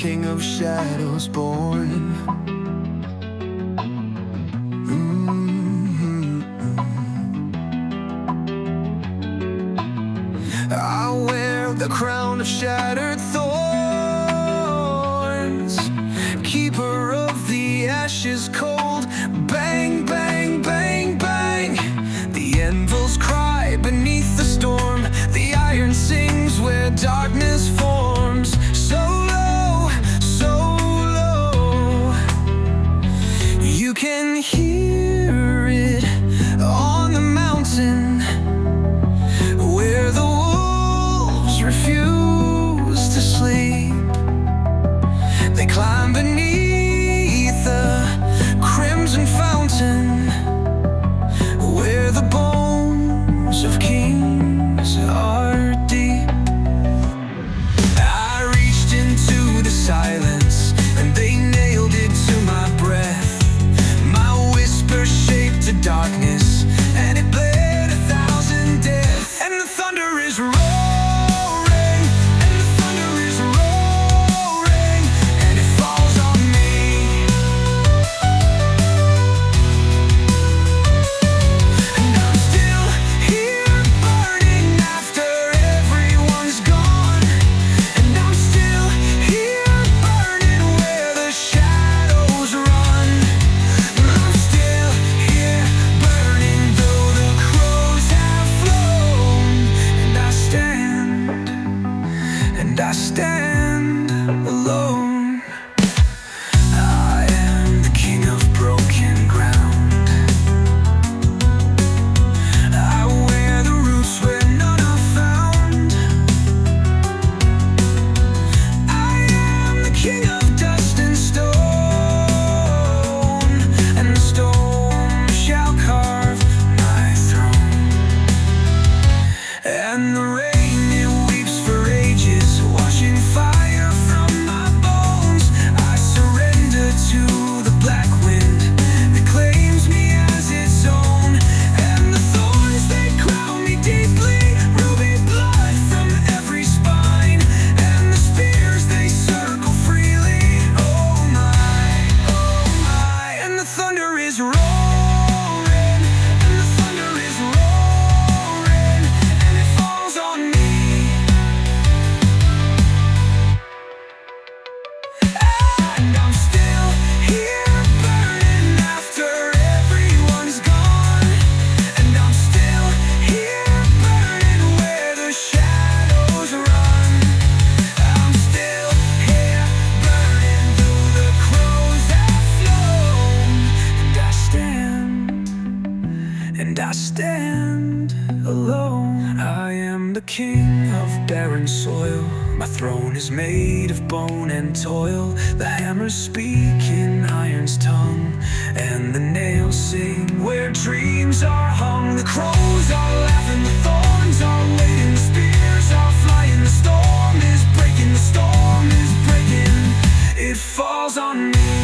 king of shadows born. I wear the crown of shattered thorns, keeper of the ashes cold. Bang, bang, bang, bang, the anvils cry beneath the storm. The iron sings where darkness forms. So low, so low, you can hear it on the mountain, where the wolves refuse to sleep. They climb beneath the crimson fountain, where the bones of kings are deep. I reached into the silence, and they nailed it to my breath. My whisper shaped to darkness, and it bled 1,000 deaths. And the thunder is roaring, and the thunder is roaring, and it falls on me. And I'm still here burning after everyone's gone. And I'm still here burning where the shadows run. I'm still here burning though the crows have flown. And I stand alone. I am the king of broken ground. I wear the roots where none are found. I am the king of dust and stone, and the storm shall carve my throne. And the rain, it weeps for ages, washing fire from my bones. I surrender to the black wind that claims me as its own. And the thorns, they crown me deeply, ruby blood from every spine. And the spears, they circle freely. Oh my, oh my. And the thunder is roaring, and the thunder is roaring, and it falls on me. And I'm still here burning after everyone's gone. And I'm still here burning where the shadows run. I'm still here burning though the crows have flown. And I stand alone. I am the king of barren soil. My throne is made of bone and toil. The hammers speak in iron's tongue, and the nails sing where dreams are hung. The crows are laughing, the thorns are waiting, the spears are flying. The storm is breaking, the storm is breaking. It falls on me.